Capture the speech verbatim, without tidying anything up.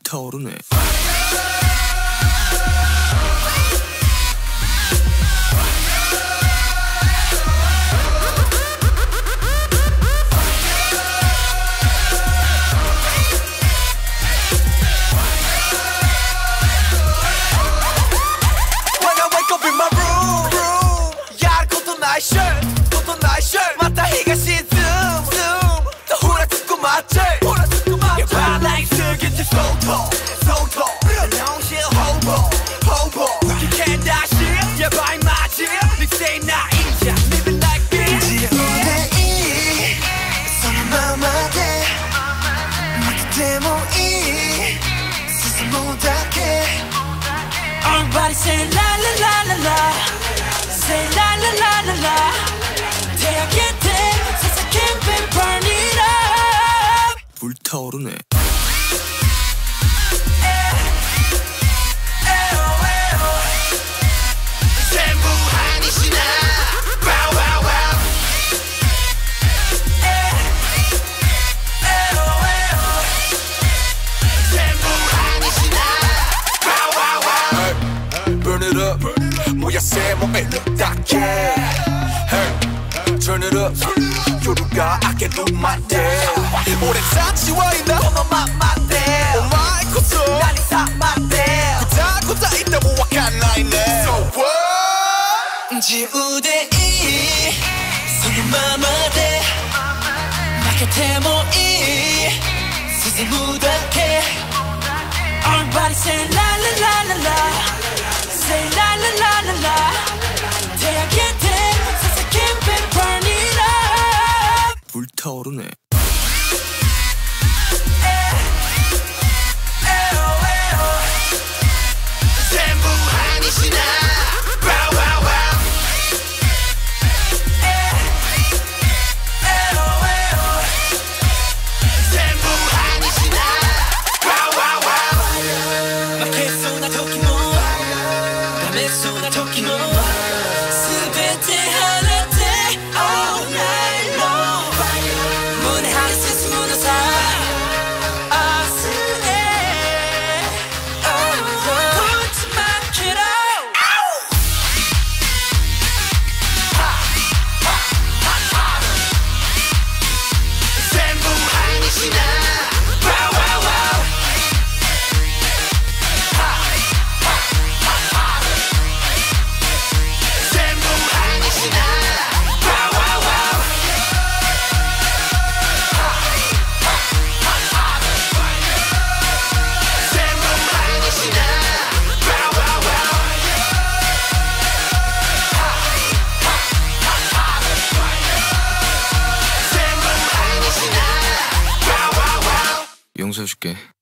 불타오르네. Everybody say la la la la la, say la la la la la. 대학교 때 세상 camping burn it up. 불타오르네. 전부 아니시나? Wow wow wow. 전부 아니시나? Wow wow wow. Burn it up, 뭐야 새 몸에 딱해. Hey, turn it up, 요루가 I can do my damn. 오랜 사치와이나 너만 맞대. Oh my 고소 난 이사 맞대. 고자 고자 있다고 와간 나이네. So what? 지우대 이 소금마마대 마켓에 모이 세상 무닥해. Everybody say la la la la la, say la la la la la. 대학교 때 세상 camping burn it up. 불타오르네. 전부 아니시나? Wow wow wow. 전부 아니시나? Wow wow wow. 마켓소나 토끼모 밤에소나 토끼모 스베테 하나테 all night long. 문에 하이센스 문어사 아스에 Put my kid out. 전부 아니시나? Wow wow wow. 전부 아니시나? Wow wow wow. 전부 아니시나? Wow wow wow. 전부 아니시나? Wow wow wow. 용서해줄게.